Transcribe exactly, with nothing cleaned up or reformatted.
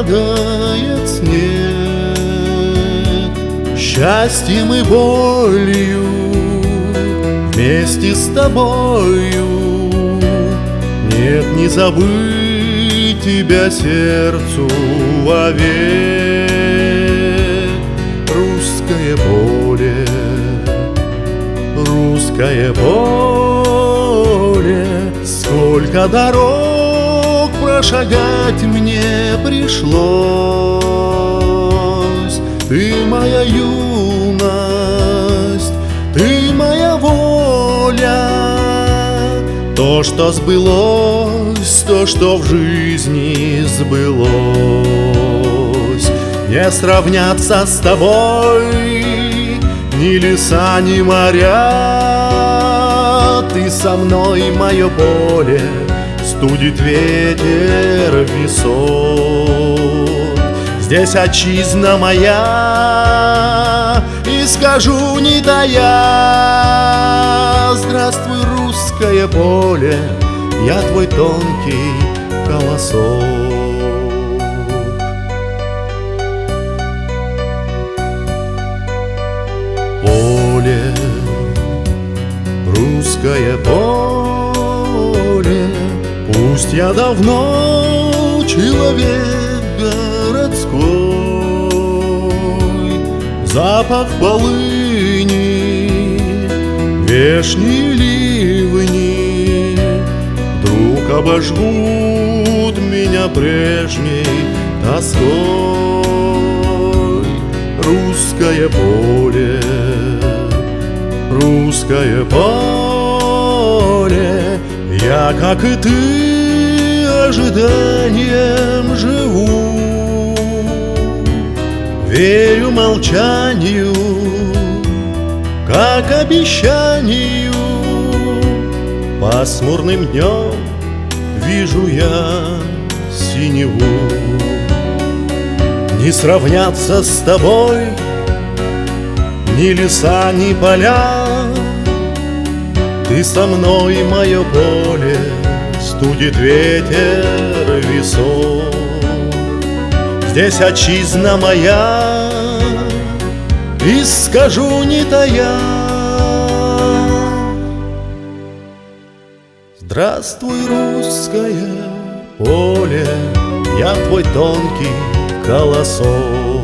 падает снег. Счастьем и болью вместе с тобою. Нет, не забыть тебя сердцу вовек. Русское поле, русское поле, сколько дорог прошагать мне пришлось. Ты моя юность, ты моя воля, то, что сбылось, то, что в жизни сбылось. Не сравняться с тобой ни леса, ни моря. Ты со мной, мое поле, студит ветер висот. Здесь отчизна моя, и скажу не тая: здравствуй, русское поле, я твой тонкий колосок. Поле, русское поле, пусть я давно человек городской. Запах полыни, вешние ливни вдруг обожгут меня прежней тоской. Русское поле, русское поле, я, как и ты, ожиданием живу. Верю молчанию, как обещанию. Пасмурным днем вижу я синеву. Не сравняться с тобой ни леса, ни поля. Ты со мной, мое поле, студит ветер висот. Здесь отчизна моя, и скажу не тая: здравствуй, русское поле, я твой тонкий колосок.